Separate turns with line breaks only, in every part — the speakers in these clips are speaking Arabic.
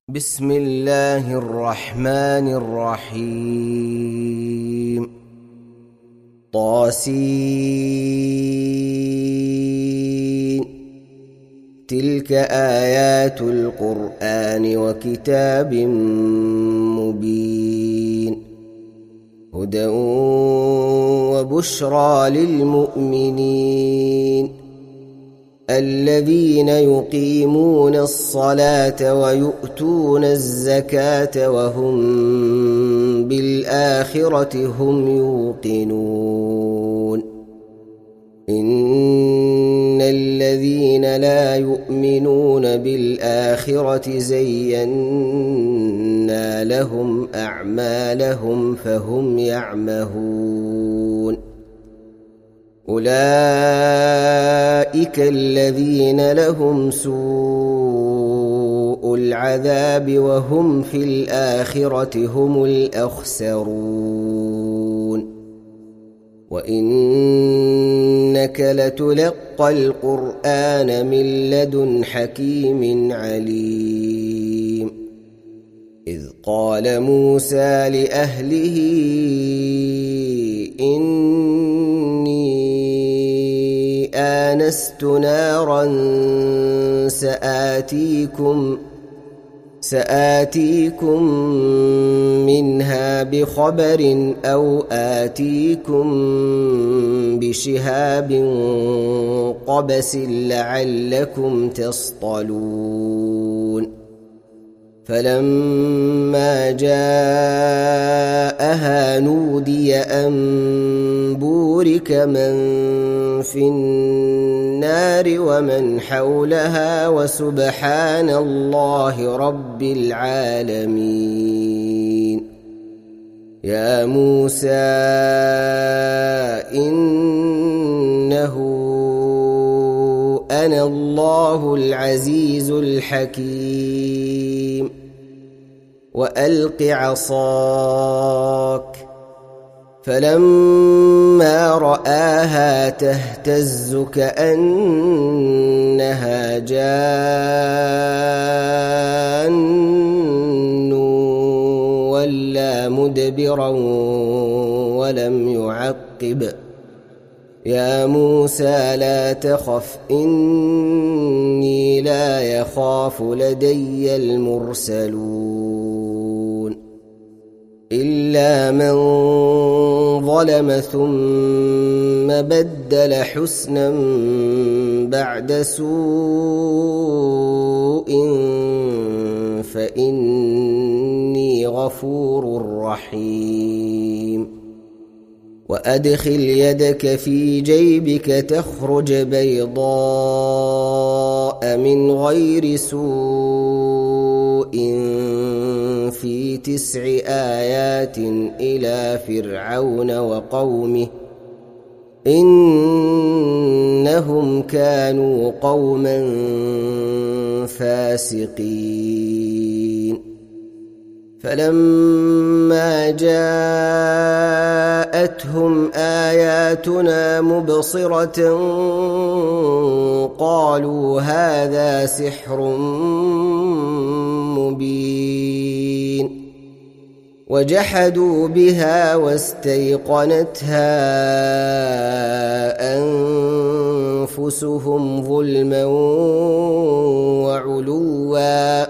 بسم الله الرحمن الرحيم. طاسين. تلك آيات القرآن وكتاب مبين، هدى وبشرى للمؤمنين الذين يقيمون الصلاة ويؤتون الزكاة وهم بالآخرة هم يوقنون. إن الذين لا يؤمنون بالآخرة زينا لهم أعمالهم فهم يعمهون. أولئك الذين لهم سوء العذاب وهم في الآخرة هم الأخسرون. وإنك لتلقى القرآن من لدن حكيم عليم. إذ قال موسى لأهله إني آنست نارا سآتيكم منها بخبر أو آتيكم بشهاب قبس لعلكم تصطلون. فلما جاءها نودي أن بورك من في النار ومن حولها وسبحان الله رب العالمين. يا موسى إنه أنا الله العزيز الحكيم. وألق عصاك. فلما رآها تهتز كأنها جان ولا مدبرا ولم يعقب. يا موسى لا تخف إني لا يخاف لدي المرسلون. إلا من ظلم ثم بدل حسنا بعد سوء فإني غفور رحيم. وأدخل يدك في جيبك تخرج بيضاء من غير سوء في 9 آيات إلى فرعون وقومه إنهم كانوا قوما فاسقين. فلما جاءتهم آياتنا مبصرة قالوا هذا سحر مبين. وجحدوا بها واستيقنتها أنفسهم ظلما وعلوا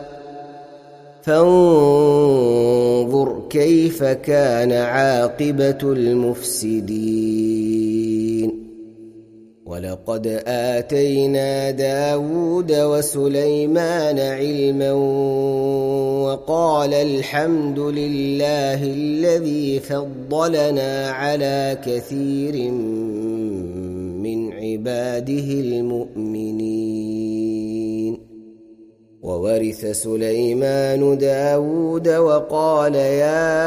فانظر كيف كان عاقبة المفسدين. ولقد آتينا داود وسليمان علما وقال الحمد لله الذي فضلنا على كثير من عباده المؤمنين. وورث سليمان داود وقال يا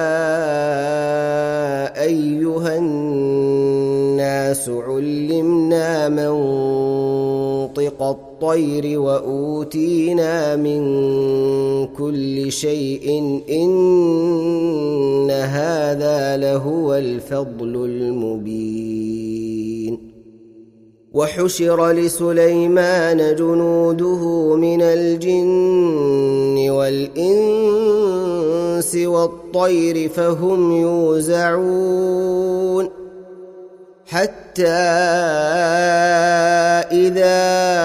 أيها الناس علمنا منطق الطير وأوتينا من كل شيء إن هذا لهو الفضل المبين. وحشر لسليمان جنوده من الجن والإنس والطير فهم يوزعون حتى إذا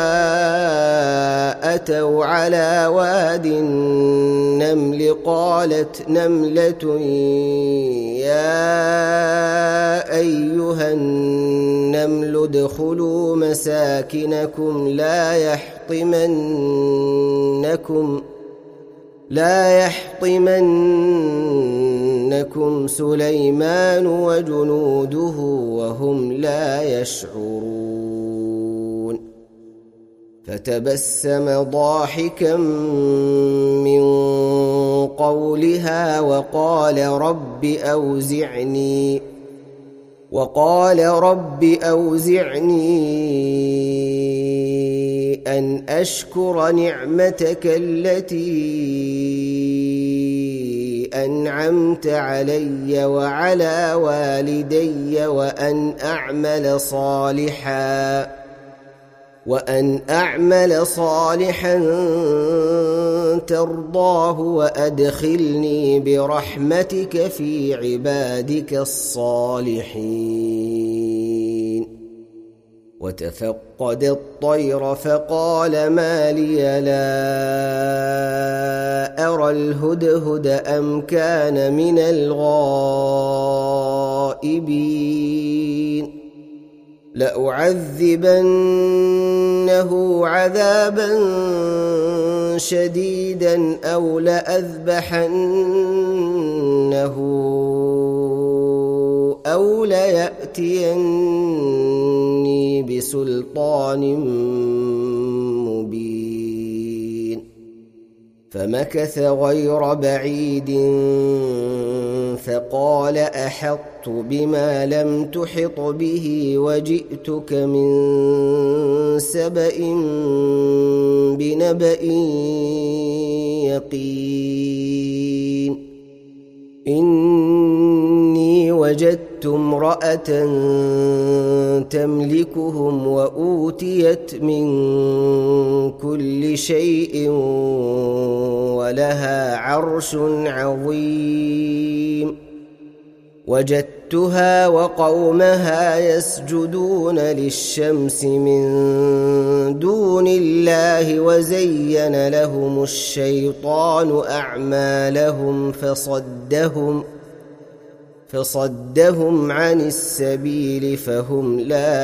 أتوا على واد النمل قالت نملة يا أيها النمل ادخلوا مساكنكم لا يحطمنكم سليمان وجنوده وهم لا يشعرون فتبسم ضاحكا من قولها وقال رب أوزعني أن أشكر نعمتك التي أنعمت علي وعلى والدي وأن أعمل صالحا ترضاه وأدخلني برحمتك في عبادك الصالحين وتفقد الطير فقال ما لي لا أرى الهدهد أم كان من الغائبين لأعذبنه عذابا شديدا أو لأذبحنه أو ليأتيني بسلطان مبين فمكث غير بعيد فقال أحطت بما لم تحط به وجئتك من سبأ بنبأ يقين إني وجدت امرأة تملكهم وأوتيت من كل شيء ولها عرش عظيم وجدتها وقومها يسجدون للشمس من دون الله وزين لهم الشيطان أعمالهم فصدهم عن السبيل فهم لا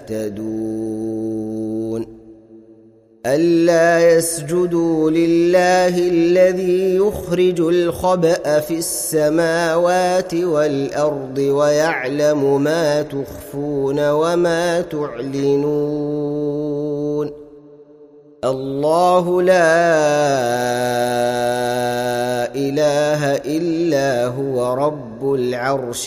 يهتدون ألا يسجدوا لله الذي يخرج الخبأ في السماوات والأرض ويعلم ما تخفون وما تعلنون الله لا إله إلا هو رب العرش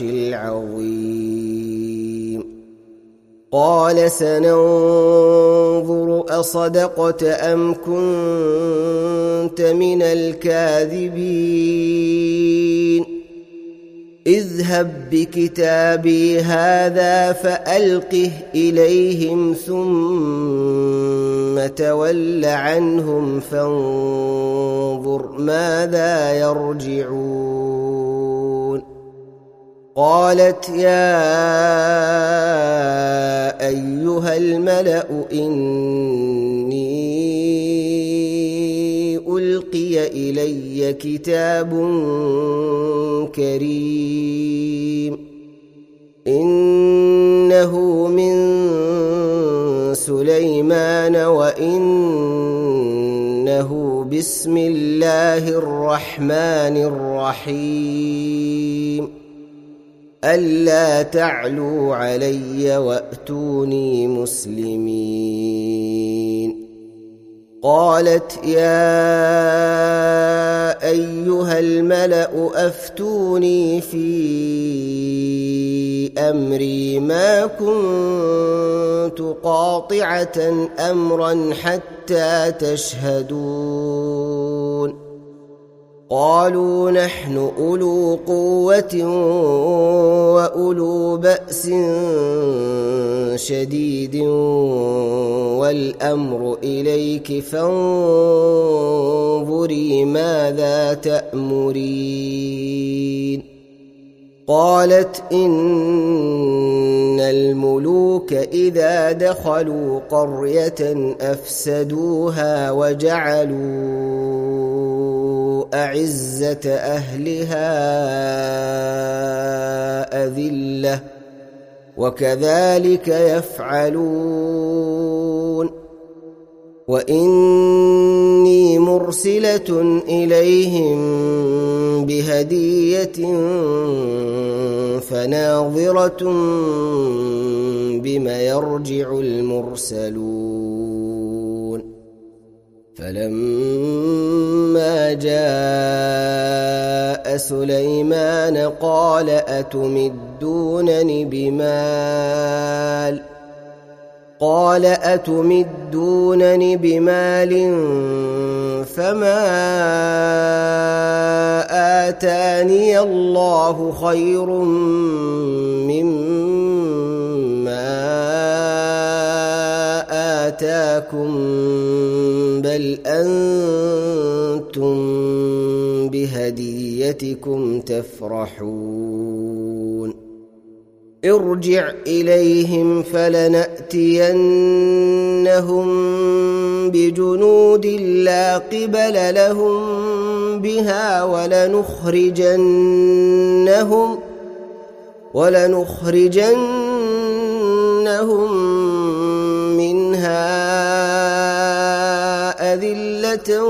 العظيم قال سننظر أصدقت أم كنت من الكاذبين اذهب بكتابي هذا فألقه إليهم ثم تول عنهم فانظر ماذا يرجعون قالت يا أيها الملأ إني ألقي إلي كتاب كريم إنه من سليمان وإنه بسم الله الرحمن الرحيم ألا تعلوا علي وأتوني مسلمين قالت يا أيها الملأ أفتوني في أمري ما كنت قاطعة أمرا حتى تشهدون قالوا نحن أولو قوة وأولو بأس شديد والأمر إليك فانظري ماذا تأمرين. قالت إن الملوك إذا دخلوا قرية أفسدوها وجعلوا أعزة أهلها أذلة وكذلك يفعلون. وإني مرسلة إليهم بهدية فناظرة بما يرجع المرسلون. فلما جاء سليمان قال أتمدونني بمال فما آتاني الله خير مما آتاكم بل أنتم بهديتكم تفرحون. ارجع إليهم فلنأتينهم بجنود لا قبل لهم بها ولنخرجنهم منها أذلة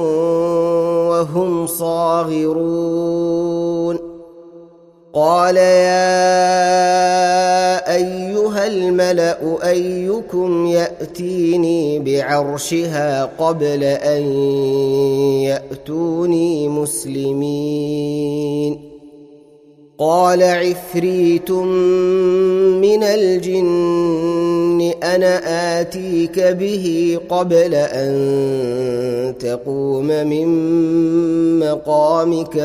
وهم صاغرون. قال يا أيها الملأ أيكم يأتيني بعرشها قبل أن يأتوني مسلمين. قال عفريت من الجن أنا آتيك به قبل أن تقوم من مقامك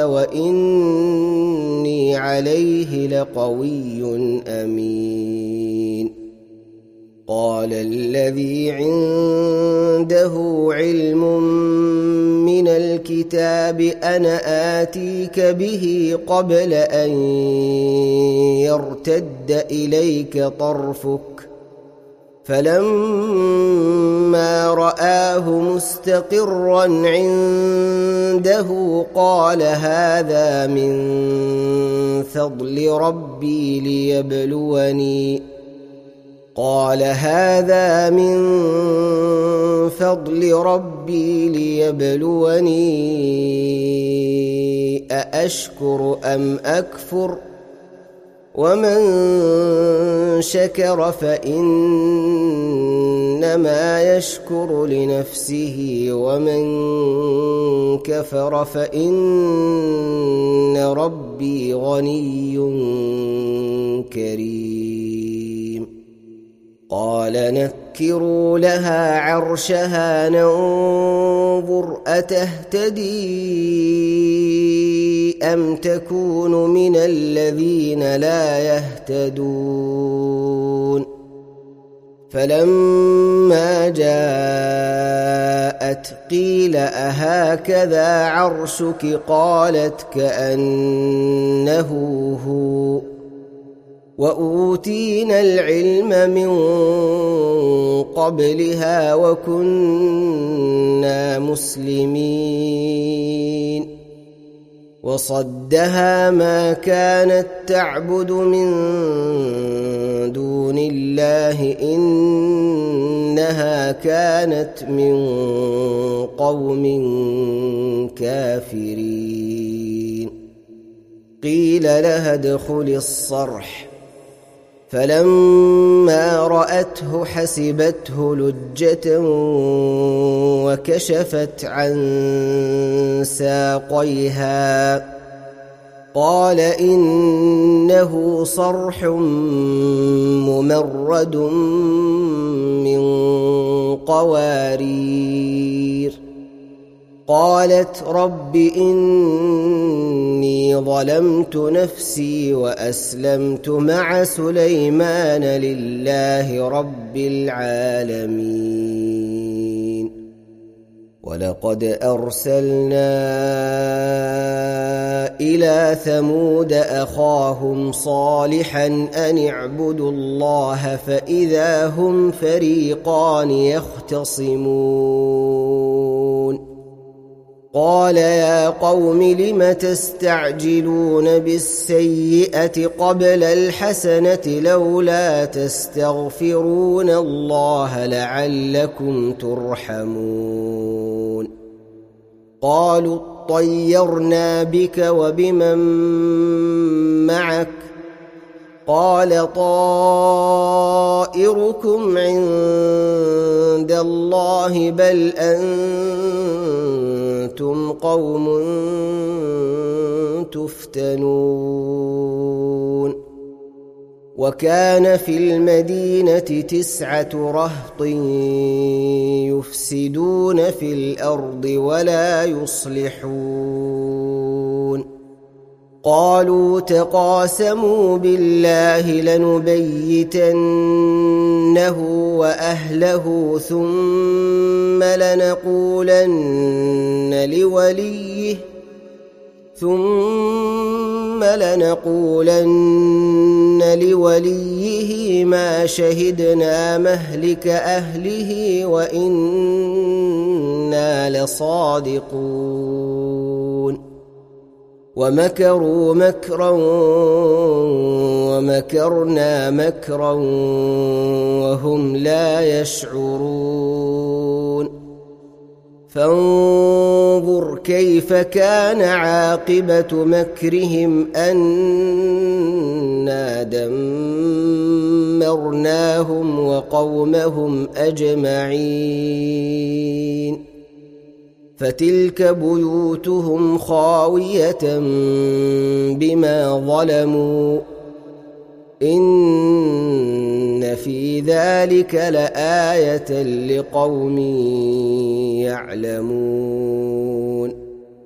وإني عليه لقوي أمين. قال الذي عنده علم من الكتاب أنا آتيك به قبل أن يرتد إليك طرفك فلما رآه مستقرا عنده قال هذا من فضل ربي ليبلوني أأشكر أم أكفر ومن شكر فإنما يشكر لنفسه ومن كفر فإن ربي غني كريم. قال نكروا لها عرشها ننظر أتهتدي أم تكون من الذين لا يهتدون. فلما جاءت قيل أهكذا عرشك قالت كأنه هو وأوتينا العلم من قبلها وكنا مسلمين. وصدها ما كانت تعبد من دون الله إنها كانت من قوم كافرين. قيل لها ادخل الصرح فلما رأته حسبته لجة وكشفت عن ساقيها قال إنه صرح ممرد من قوارير قالت رب إني ظلمت نفسي وأسلمت مع سليمان لله رب العالمين ولقد أرسلنا إلى ثمود أخاهم صالحا أن اعبدوا الله فإذا هم فريقان يختصمون قال يا قوم لم تستعجلون بالسيئة قبل الحسنة لولا تستغفرون الله لعلكم ترحمون قالوا اطيرنا بك وبمن معك قال طائركم عند الله بل أنتم قوم تفتنون وكان في المدينة 9 رهط يفسدون في الأرض ولا يصلحون قالوا تقاسموا بالله لنبيتنه وأهله ثم لنقولن لوليه ما شهدنا مهلك أهله وإنا لصادقون ومكروا مكرا ومكرنا مكرا وهم لا يشعرون فانظر كيف كان عاقبة مكرهم أنا دمرناهم وقومهم أجمعين فتلك بيوتهم خاوية بما ظلموا إن في ذلك لآية لقوم يعلمون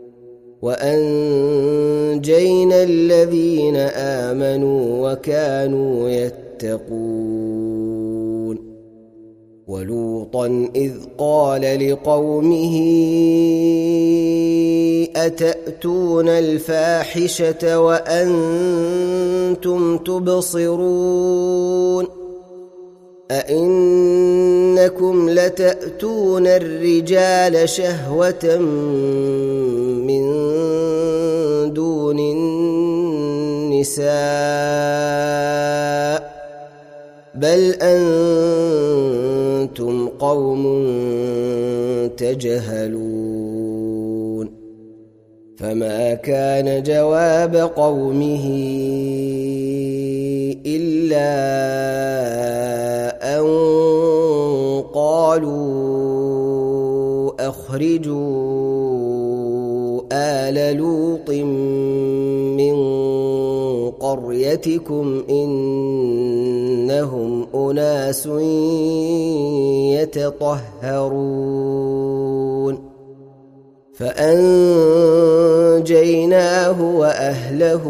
وأنجينا الذين آمنوا وكانوا يتقون ولوطا إذ قال لقومه أتأتون الفاحشة وأنتم تبصرون أئنكم لتأتون الرجال شهوة من دون النساء بل أنتم قوم تجهلون فما كان جواب قومه إلا أن قالوا أخرجوا آل لوط من قريتكم إنهم أناس يتطهرون فأنجيناه وأهله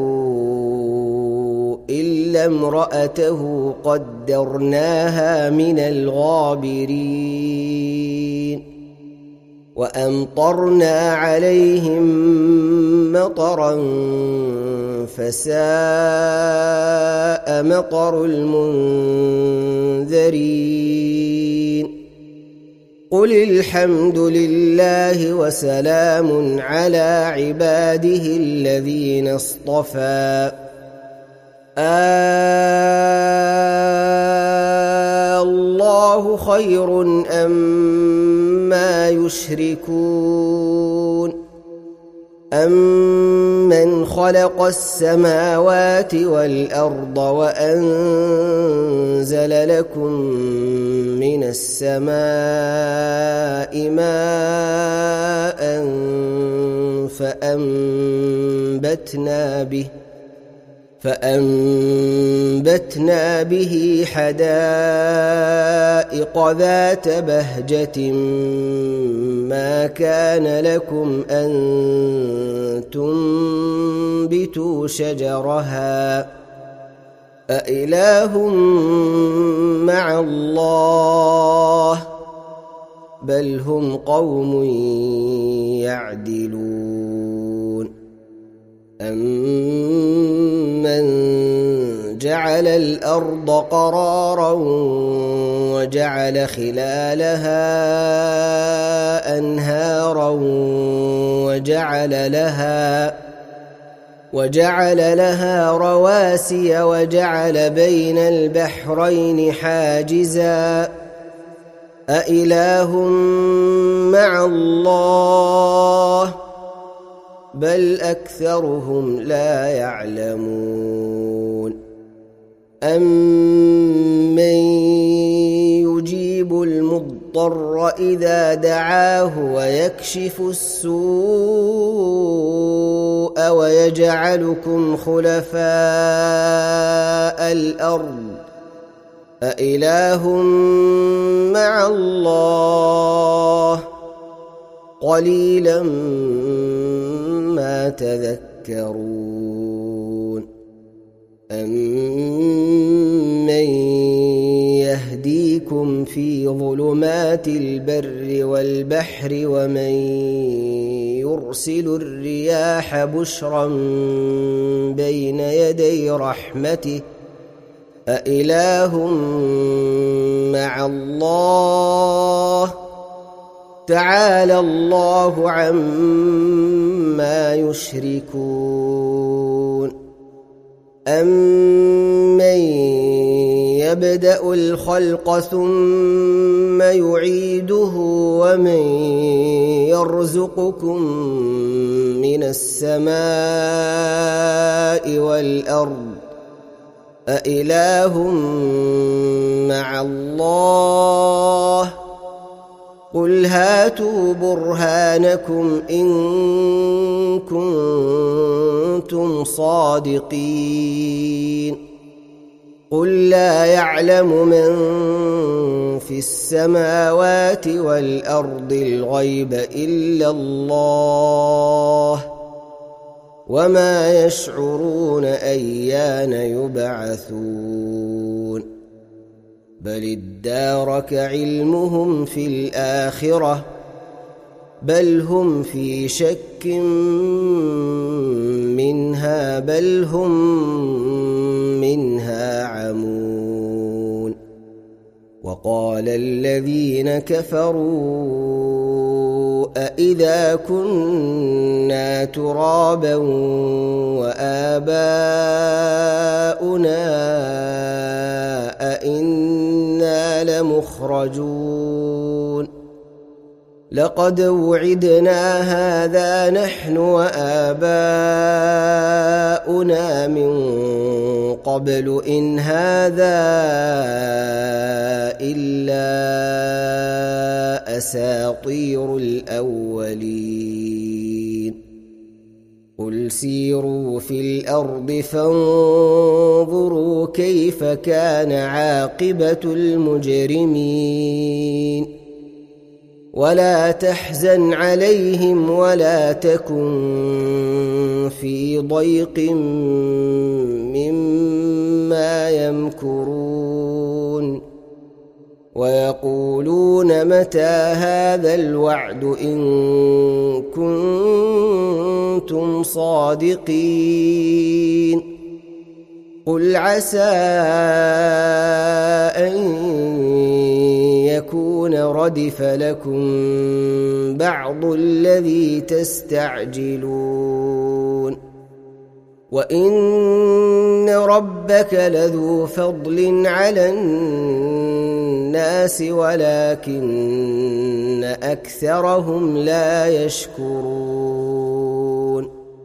إلا امرأته قدرناها من الغابرين وأمطرنا عليهم مطرا فساء مطر المنذرين قل الحمد لله وسلام على عباده الذين اصطفى الله خير أما يشركون أمن خلق السماوات والأرض وأنزل لكم من السماء ماء فأنبتنا به حدائق ذات بهجة ما كان لكم أن تنبتوا شجرها أإله مع الله بل هم قوم يعدلون أمن جعل الأرض قرارا وجعل خلالها أنهارا وجعل لها رواسي وجعل بين البحرين حاجزا أإله مع الله بل أكثرهم لا يعلمون أمن يجيب المضطر إذا دعاه ويكشف السوء ويجعلكم خلفاء الأرض أإله مع الله قليلا ما تذكرون أمن يهديكم في ظلمات البر والبحر ومن يرسل الرياح بشرا بين يدي رحمته أإله مع الله تعالى الله عما يشركون أمن يبدأ الخلق ثم يعيده ومن يرزقكم من السماء والأرض أإله مع الله قل هاتوا برهانكم إن كنتم صادقين قل لا يعلم من في السماوات والأرض الغيب إلا الله وما يشعرون أيان يبعثون بل ادارك علمهم في الآخرة بل هم في شك منها بل هم منها عمون وقال الذين كفروا أإذا كنا ترابا وآباؤنا أإنا لمخرجون لقد وعدنا هذا نحن وآباؤنا من قبل إن هذا إلا أساطير الأولين قل سيروا في الأرض فانظروا كيف كان عاقبة المجرمين ولا تحزن عليهم ولا تكن في ضيق مما يمكرون ويقولون متى هذا الوعد إن كنتم صادقين قل عسى أن يكون ردف لكم بعض الذي تستعجلون وإن ربك لذو فضل على الناس ولكن أكثرهم لا يشكرون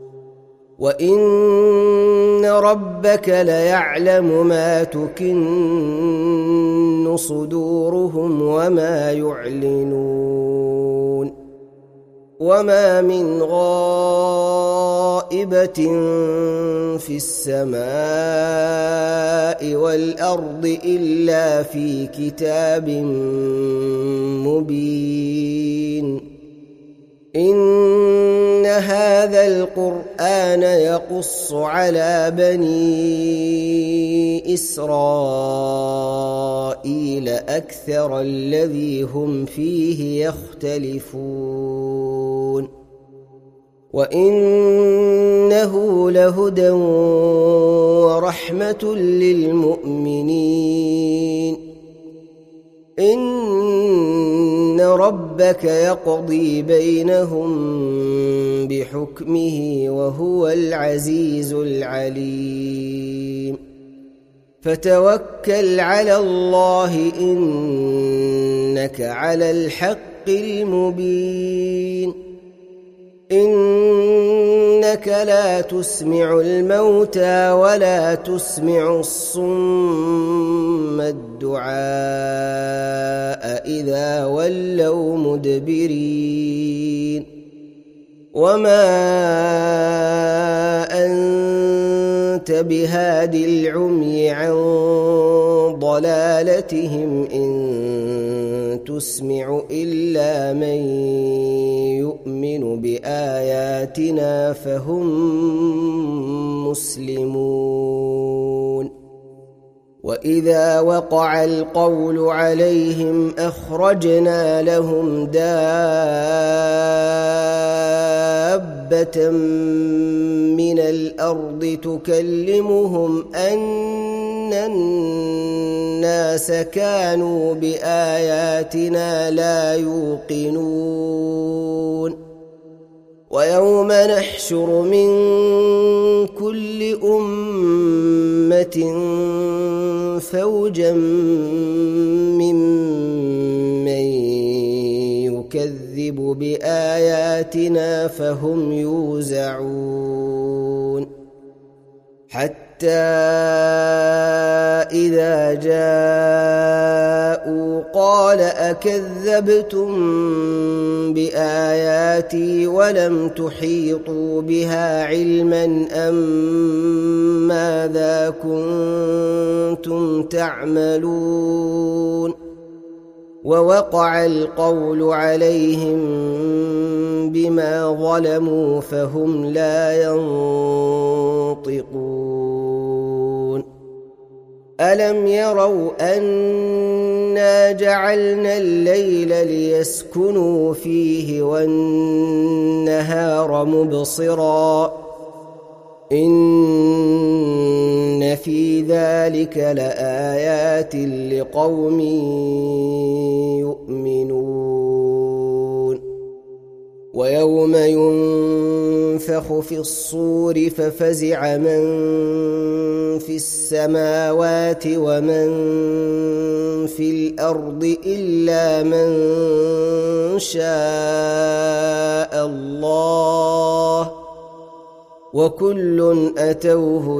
وإن ربك ليعلم ما تكن صدورهم وما يعلنون وما من غائبة في السماء والأرض إلا في كتاب مبين إن هذا القرآن يقص على بني إسرائيل أكثر الذي هم فيه يختلفون وإنه لهدى ورحمة للمؤمنين إن ربك يقضي بينهم بحكمه وهو العزيز العليم فتوكل على الله إنك على الحق المبين إنك لا تسمع الموتى ولا تسمع الصم الدعاء إذا ولوا مدبرين وما أنت بهاد العمي عن ضلالتهم إن تسمع إلا من يؤمن بآياتنا فهم مسلمون وإذا وقع القول عليهم أخرجنا لهم دابة من الأرض تكلمهم أن الناس كانوا بآياتنا لا يوقنون ويوم نحشر من كل أمة فوجا ممن يكذب بآياتنا فهم يوزعون حتى إذا جاءوا قال أكذبتم بآياتي ولم تحيطوا بها علما أم ماذا كنتم تعملون ووقع القول عليهم بما ظلموا فهم لا ينطقون ألم يروا أنا جعلنا الليل ليسكنوا فيه والنهار مبصرا إن في ذلك لآيات لقوم يؤمنون ويوم ينفخ في الصور ففزع من في السماوات ومن في الأرض إلا من شاء الله وكل أتوه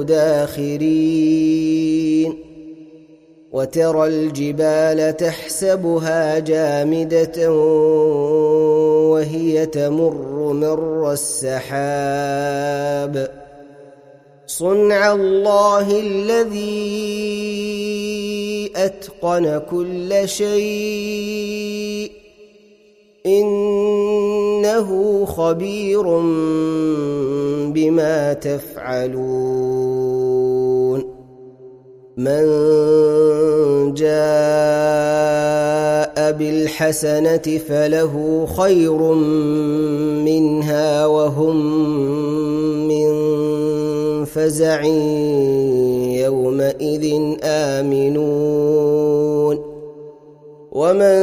داخرين وترى الجبال تحسبها جامدة وهي تمر مر السحاب صنع الله الذي أتقن كل شيء إنه خبير بما تفعلون من جاء بالحسنة فله خير منها وهم من فزع يومئذ آمنون ومن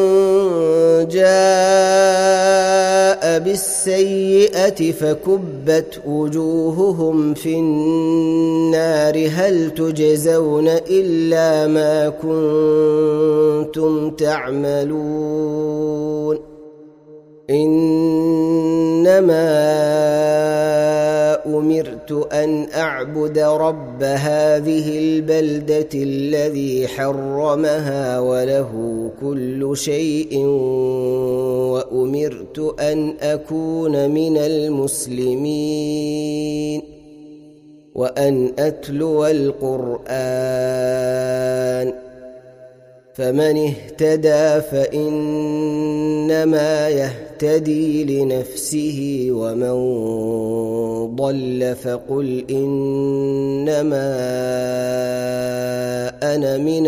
جاء بالسيئة فكبت وجوههم في النار هل تجزون إلا ما كنتم تعملون إنما أمرت أن أعبد رب هذه البلدة الذي حرمها وله كل شيء وأمرت أن أكون من المسلمين وأن أتلو القرآن فمن اهتدى فإنما يهتدي لنفسه ومن ضل فقل إنما أنا من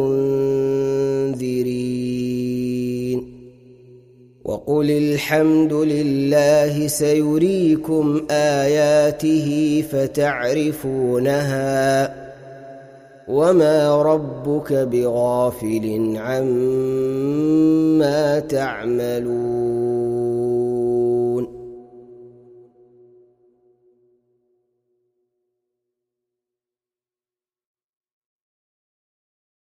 المنذرين وقل الحمد لله سيريكم آياته فتعرفونها وما ربك بغافل عما تعملون